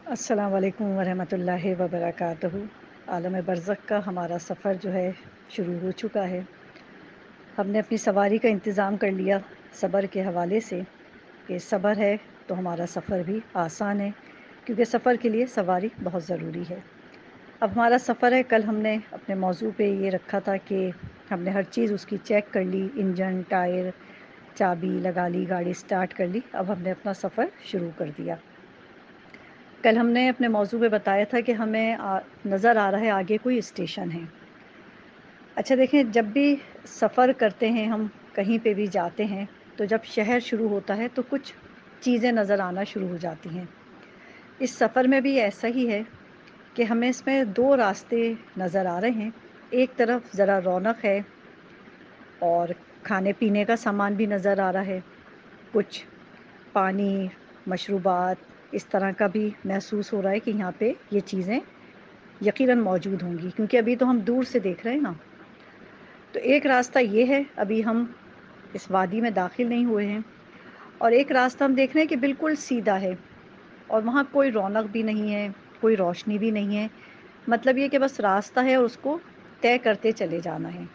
السلام علیکم ورحمۃ اللہ وبرکاتہ۔ عالم برزخ کا ہمارا سفر جو ہے شروع ہو چکا ہے۔ ہم نے اپنی سواری کا انتظام کر لیا صبر کے حوالے سے کہ صبر ہے تو ہمارا سفر بھی آسان ہے، کیونکہ سفر کے لیے سواری بہت ضروری ہے۔ اب ہمارا سفر ہے، کل ہم نے اپنے موضوع پہ یہ رکھا تھا کہ ہم نے ہر چیز اس کی چیک کر لی، انجن، ٹائر، چابی لگا لی، گاڑی سٹارٹ کر لی۔ اب ہم نے اپنا سفر شروع کر دیا۔ کل ہم نے اپنے موضوع پہ بتایا تھا کہ ہمیں نظر آ رہا ہے آگے کوئی اسٹیشن ہے۔ اچھا دیکھیں، جب بھی سفر کرتے ہیں ہم، کہیں پہ بھی جاتے ہیں، تو جب شہر شروع ہوتا ہے تو کچھ چیزیں نظر آنا شروع ہو جاتی ہیں۔ اس سفر میں بھی ایسا ہی ہے کہ ہمیں اس میں دو راستے نظر آ رہے ہیں۔ ایک طرف ذرا رونق ہے اور کھانے پینے کا سامان بھی نظر آ رہا ہے، کچھ پانی، مشروبات، اس طرح کا بھی محسوس ہو رہا ہے کہ یہاں پہ یہ چیزیں یقیناً موجود ہوں گی، کیونکہ ابھی تو ہم دور سے دیکھ رہے ہیں نا۔ تو ایک راستہ یہ ہے، ابھی ہم اس وادی میں داخل نہیں ہوئے ہیں، اور ایک راستہ ہم دیکھ رہے ہیں کہ بالکل سیدھا ہے اور وہاں کوئی رونق بھی نہیں ہے، کوئی روشنی بھی نہیں ہے۔ مطلب یہ کہ بس راستہ ہے اور اس کو طے کرتے چلے جانا ہے۔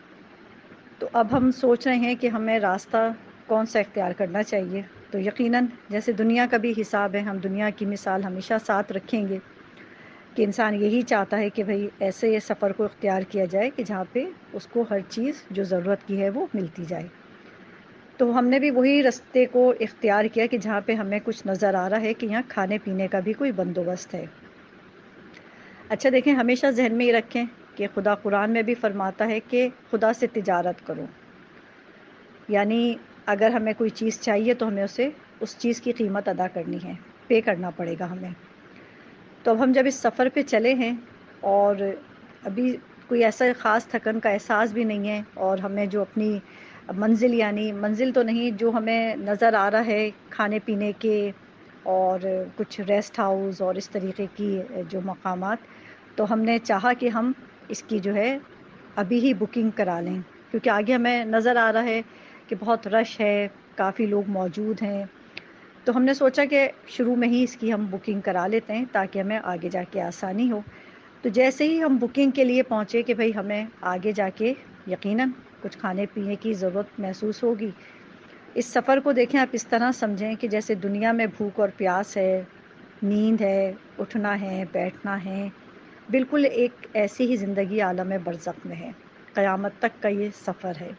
تو اب ہم سوچ رہے ہیں کہ ہمیں راستہ کون سا اختیار کرنا چاہیے۔ تو یقیناً جیسے دنیا کا بھی حساب ہے، ہم دنیا کی مثال ہمیشہ ساتھ رکھیں گے کہ انسان یہی چاہتا ہے کہ بھئی ایسے یہ سفر کو اختیار کیا جائے کہ جہاں پہ اس کو ہر چیز جو ضرورت کی ہے وہ ملتی جائے۔ تو ہم نے بھی وہی راستے کو اختیار کیا کہ جہاں پہ ہمیں کچھ نظر آ رہا ہے کہ یہاں کھانے پینے کا بھی کوئی بندوبست ہے۔ اچھا دیکھیں، ہمیشہ ذہن میں یہ رکھیں کہ خدا قرآن میں بھی فرماتا ہے کہ خدا سے تجارت کرو، یعنی اگر ہمیں کوئی چیز چاہیے تو ہمیں اس چیز کی قیمت ادا کرنی ہے، پے کرنا پڑے گا ہمیں۔ تو اب ہم جب اس سفر پہ چلے ہیں اور ابھی کوئی ایسا خاص تھکن کا احساس بھی نہیں ہے، اور ہمیں جو اپنی منزل، یعنی منزل تو نہیں، جو ہمیں نظر آ رہا ہے کھانے پینے کے اور کچھ ریسٹ ہاؤس اور اس طریقے کی جو مقامات، تو ہم نے چاہا کہ ہم اس کی جو ہے ابھی ہی بکنگ کرا لیں، کیونکہ آگے ہمیں نظر آ رہا ہے کہ بہت رش ہے، کافی لوگ موجود ہیں۔ تو ہم نے سوچا کہ شروع میں ہی اس کی ہم بکنگ کرا لیتے ہیں تاکہ ہمیں آگے جا کے آسانی ہو۔ تو جیسے ہی ہم بکنگ کے لیے پہنچے کہ بھئی ہمیں آگے جا کے یقیناً کچھ کھانے پینے کی ضرورت محسوس ہوگی۔ اس سفر کو دیکھیں آپ اس طرح سمجھیں کہ جیسے دنیا میں بھوک اور پیاس ہے، نیند ہے، اٹھنا ہے، بیٹھنا ہے، بالکل ایک ایسی ہی زندگی عالم برزخ میں ہے، قیامت تک کا یہ سفر ہے۔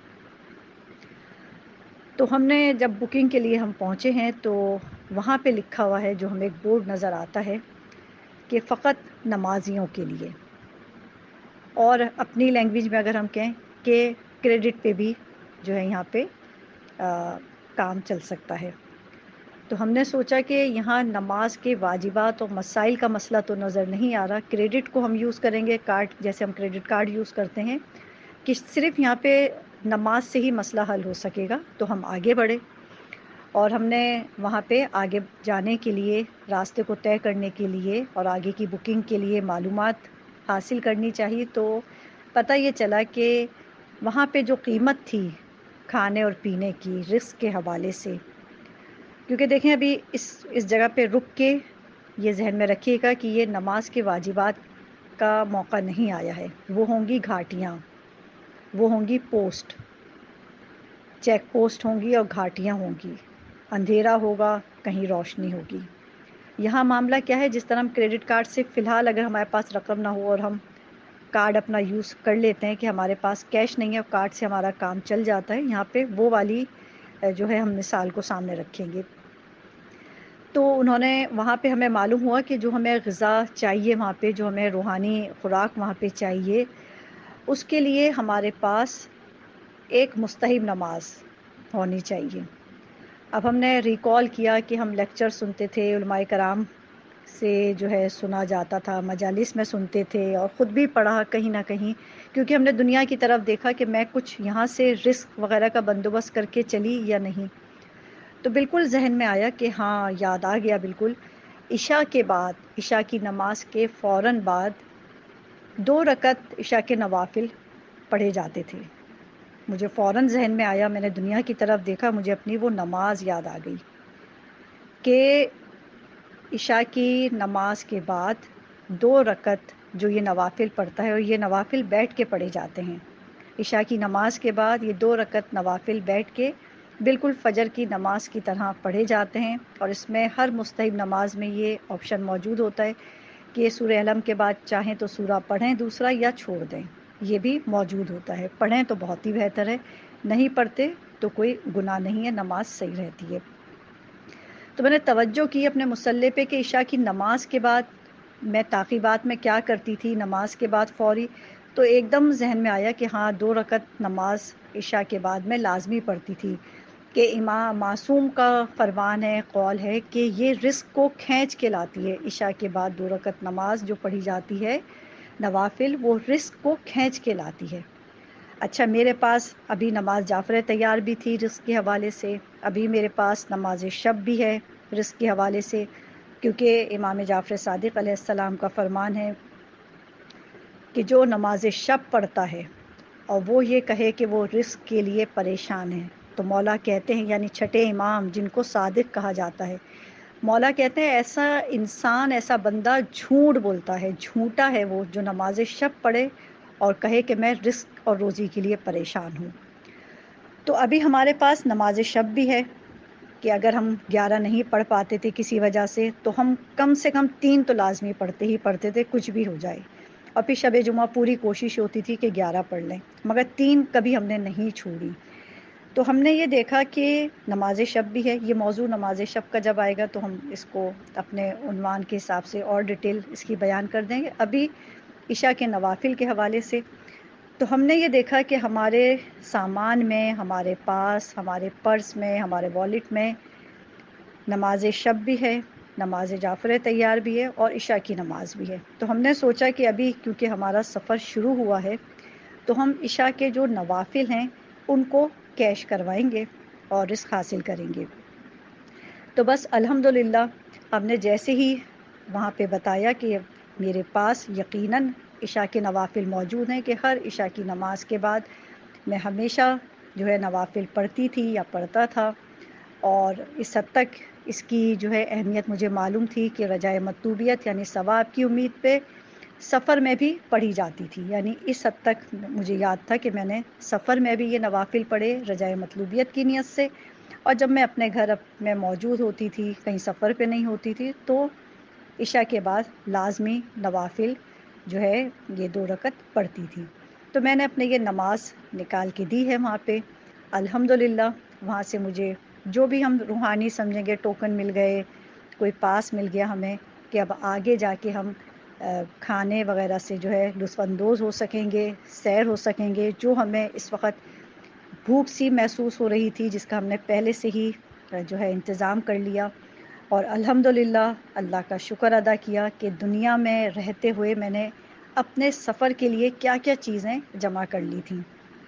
تو ہم نے جب بکنگ کے لیے ہم پہنچے ہیں تو وہاں پہ لکھا ہوا ہے، جو ہمیں ایک بورڈ نظر آتا ہے کہ فقط نمازیوں کے لیے، اور اپنی لینگویج میں اگر ہم کہیں کہ کریڈٹ پہ بھی جو ہے یہاں پہ کام چل سکتا ہے۔ تو ہم نے سوچا کہ یہاں نماز کے واجبات اور مسائل کا مسئلہ تو نظر نہیں آ رہا، کریڈٹ کو ہم یوز کریں گے، کارڈ جیسے ہم کریڈٹ کارڈ یوز کرتے ہیں، کہ صرف یہاں پہ نماز سے ہی مسئلہ حل ہو سکے گا۔ تو ہم آگے بڑھے اور ہم نے وہاں پہ آگے جانے کے لیے، راستے کو طے کرنے کے لیے اور آگے کی بکنگ کے لیے معلومات حاصل کرنی چاہیے۔ تو پتہ یہ چلا کہ وہاں پہ جو قیمت تھی کھانے اور پینے کی رزق کے حوالے سے، کیونکہ دیکھیں ابھی اس جگہ پہ رک کے یہ ذہن میں رکھیے گا کہ یہ نماز کے واجبات کا موقع نہیں آیا ہے، وہ ہوں گی گھاٹیاں، وہ ہوں گی پوسٹ، چیک پوسٹ ہوں گی اور گھاٹیاں ہوں گی، اندھیرا ہوگا، کہیں روشنی ہوگی۔ یہاں معاملہ کیا ہے، جس طرح ہم کریڈٹ کارڈ سے فی الحال اگر ہمارے پاس رقم نہ ہو اور ہم کارڈ اپنا یوز کر لیتے ہیں کہ ہمارے پاس کیش نہیں ہے اور کارڈ سے ہمارا کام چل جاتا ہے، یہاں پہ وہ والی جو ہے ہم مثال کو سامنے رکھیں گے۔ تو انہوں نے وہاں پہ ہمیں معلوم ہوا کہ جو ہمیں غذا چاہیے وہاں پہ، جو ہمیں روحانی خوراک وہاں پہ چاہیے، اس کے لیے ہمارے پاس ایک مستحب نماز ہونی چاہیے۔ اب ہم نے ریکال کیا کہ ہم لیکچر سنتے تھے، علماء کرام سے جو ہے سنا جاتا تھا، مجالس میں سنتے تھے اور خود بھی پڑھا کہیں نہ کہیں، کیونکہ ہم نے دنیا کی طرف دیکھا کہ میں کچھ یہاں سے رزق وغیرہ کا بندوبست کر کے چلی یا نہیں۔ تو بالکل ذہن میں آیا کہ ہاں، یاد آ گیا بالکل، عشاء کے بعد، عشاء کی نماز کے فوراً بعد 2 رکعت عشاء کے نوافل پڑھے جاتے تھے۔ مجھے فوراً ذہن میں آیا، میں نے دنیا کی طرف دیکھا، مجھے اپنی وہ نماز یاد آ گئی کہ عشاء کی نماز کے بعد 2 رکعت جو یہ نوافل پڑھتا ہے، اور یہ نوافل بیٹھ کے پڑھے جاتے ہیں۔ عشاء کی نماز کے بعد یہ 2 رکعت نوافل بیٹھ کے بالکل فجر کی نماز کی طرح پڑھے جاتے ہیں، اور اس میں ہر مستحب نماز میں یہ آپشن موجود ہوتا ہے کہ سورہ علم کے بعد چاہیں تو سورہ پڑھیں دوسرا یا چھوڑ دیں، یہ بھی موجود ہوتا ہے۔ پڑھیں تو بہت ہی بہتر ہے، نہیں پڑھتے تو کوئی گناہ نہیں ہے، نماز صحیح رہتی ہے۔ تو میں نے توجہ کی اپنے مصلی پہ کہ عشاء کی نماز کے بعد میں تعقیبات میں کیا کرتی تھی، نماز کے بعد فوری تو ایک دم ذہن میں آیا کہ ہاں 2 رکعت نماز عشاء کے بعد میں لازمی پڑھتی تھی، کہ امام معصوم کا فرمان ہے، قول ہے کہ یہ رزق کو کھینچ کے لاتی ہے۔ عشاء کے بعد 2 رکعت نماز جو پڑھی جاتی ہے نوافل، وہ رزق کو کھینچ کے لاتی ہے۔ اچھا، میرے پاس ابھی نماز جعفر تیار بھی تھی رزق کے حوالے سے، ابھی میرے پاس نماز شب بھی ہے رزق کے حوالے سے، کیونکہ امام جعفر صادق علیہ السلام کا فرمان ہے کہ جو نماز شب پڑھتا ہے اور وہ یہ کہے کہ وہ رزق کے لیے پریشان ہے، تو مولا کہتے ہیں، یعنی چھٹے امام جن کو صادق کہا جاتا ہے، مولا کہتے ہیں ایسا انسان، ایسا بندہ جھوٹ بولتا ہے، جھوٹا ہے وہ جو نماز شب پڑھے اور کہے کہ میں رزق اور روزی کے لیے پریشان ہوں۔ تو ابھی ہمارے پاس نماز شب بھی ہے کہ اگر ہم 11 نہیں پڑھ پاتے تھے کسی وجہ سے تو ہم کم سے کم 3 تو لازمی پڑھتے تھے، کچھ بھی ہو جائے، اور پھر شب جمعہ پوری کوشش ہوتی تھی کہ 11 پڑھ لیں، مگر 3 کبھی ہم نے نہیں چھوڑی۔ تو ہم نے یہ دیکھا کہ نماز شب بھی ہے، یہ موضوع نماز شب کا جب آئے گا تو ہم اس کو اپنے عنوان کے حساب سے اور ڈیٹیل اس کی بیان کر دیں گے۔ ابھی عشاء کے نوافل کے حوالے سے تو ہم نے یہ دیکھا کہ ہمارے سامان میں، ہمارے پاس، ہمارے پرس میں، ہمارے والیٹ میں نماز شب بھی ہے، نماز جعفر تیار بھی ہے، اور عشاء کی نماز بھی ہے۔ تو ہم نے سوچا کہ ابھی کیونکہ ہمارا سفر شروع ہوا ہے تو ہم عشاء کے جو نوافل ہیں ان کو کیش کروائیں گے اور رزق حاصل کریں گے۔ تو بس الحمدللہ ہم نے جیسے ہی وہاں پہ بتایا کہ میرے پاس یقیناً عشاء کے نوافل موجود ہیں، کہ ہر عشاء کی نماز کے بعد میں ہمیشہ جو ہے نوافل پڑھتی تھی یا پڑھتا تھا، اور اس حد تک اس کی جو ہے اہمیت مجھے معلوم تھی کہ رجائے مطلوبیت یعنی ثواب کی امید پہ سفر میں بھی پڑھی جاتی تھی، یعنی اس حد تک مجھے یاد تھا کہ میں نے سفر میں بھی یہ نوافل پڑھے رجائے مطلوبیت کی نیت سے، اور جب میں اپنے گھر میں موجود ہوتی تھی، کہیں سفر پہ نہیں ہوتی تھی، تو عشاء کے بعد لازمی نوافل جو ہے یہ 2 رکعت پڑھتی تھی۔ تو میں نے اپنے یہ نماز نکال کے دی ہے وہاں پہ، الحمدللہ وہاں سے مجھے جو بھی ہم روحانی سمجھیں گے ٹوکن مل گئے، کوئی پاس مل گیا ہمیں کہ اب آگے جا کے ہم کھانے وغیرہ سے جو ہے لطف اندوز ہو سکیں گے، سیر ہو سکیں گے، جو ہمیں اس وقت بھوک سی محسوس ہو رہی تھی جس کا ہم نے پہلے سے ہی جو ہے انتظام کر لیا، اور الحمدللہ اللہ کا شکر ادا کیا کہ دنیا میں رہتے ہوئے میں نے اپنے سفر کے لیے کیا کیا چیزیں جمع کر لی تھیں۔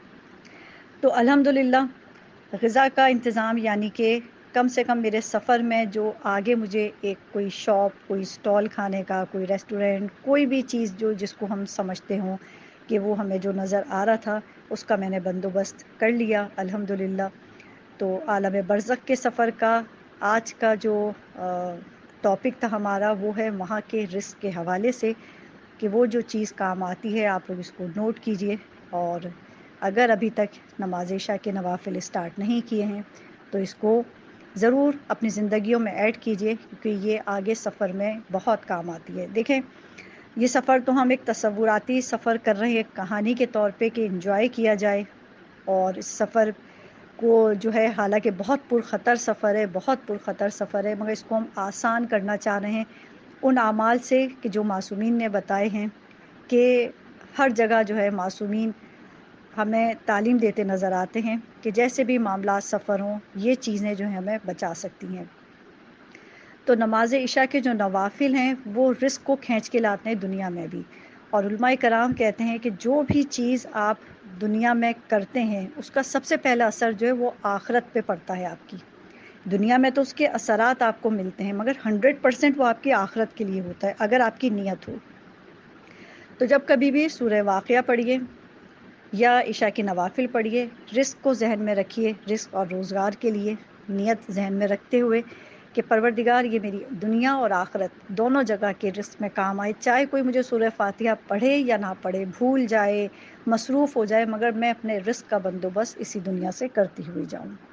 تو الحمدللہ غذا کا انتظام، یعنی کہ کم سے کم میرے سفر میں جو آگے مجھے ایک کوئی شاپ، کوئی سٹال کھانے کا، کوئی ریسٹورنٹ، کوئی بھی چیز جو جس کو ہم سمجھتے ہوں کہ وہ ہمیں جو نظر آ رہا تھا اس کا میں نے بندوبست کر لیا الحمدللہ۔ تو عالم برزخ کے سفر کا آج کا جو ٹاپک تھا ہمارا وہ ہے وہاں کے رزق کے حوالے سے، کہ وہ جو چیز کام آتی ہے آپ لوگ اس کو نوٹ کیجئے، اور اگر ابھی تک نماز عشاء کے نوافل اسٹارٹ نہیں کیے ہیں تو اس کو ضرور اپنی زندگیوں میں ایڈ کیجئے، کیونکہ یہ آگے سفر میں بہت کام آتی ہے۔ دیکھیں، یہ سفر تو ہم ایک تصوراتی سفر کر رہے ہیں، ایک کہانی کے طور پہ کہ انجوائے کیا جائے، اور اس سفر کو جو ہے حالانکہ بہت پرخطر سفر ہے، بہت پرخطر سفر ہے، مگر اس کو ہم آسان کرنا چاہ رہے ہیں ان اعمال سے کہ جو معصومین نے بتائے ہیں، کہ ہر جگہ جو ہے معصومین ہمیں تعلیم دیتے نظر آتے ہیں کہ جیسے بھی معاملات سفر ہوں یہ چیزیں جو ہیں ہمیں بچا سکتی ہیں۔ تو نماز عشاء کے جو نوافل ہیں وہ رزق کو کھینچ کے لاتے ہیں دنیا میں بھی، اور علماء کرام کہتے ہیں کہ جو بھی چیز آپ دنیا میں کرتے ہیں اس کا سب سے پہلا اثر جو ہے وہ آخرت پہ پڑتا ہے آپ کی۔ دنیا میں تو اس کے اثرات آپ کو ملتے ہیں، مگر 100% وہ آپ کی آخرت کے لیے ہوتا ہے اگر آپ کی نیت ہو۔ تو جب کبھی بھی سورہ واقعہ پڑھیے یا عشاء کی نوافل پڑھیے، رزق کو ذہن میں رکھیے، رزق اور روزگار کے لیے نیت ذہن میں رکھتے ہوئے کہ پروردگار یہ میری دنیا اور آخرت دونوں جگہ کے رزق میں کام آئے، چاہے کوئی مجھے سورہ فاتحہ پڑھے یا نہ پڑھے، بھول جائے، مصروف ہو جائے، مگر میں اپنے رزق کا بندوبست اسی دنیا سے کرتی ہوئی جاؤں۔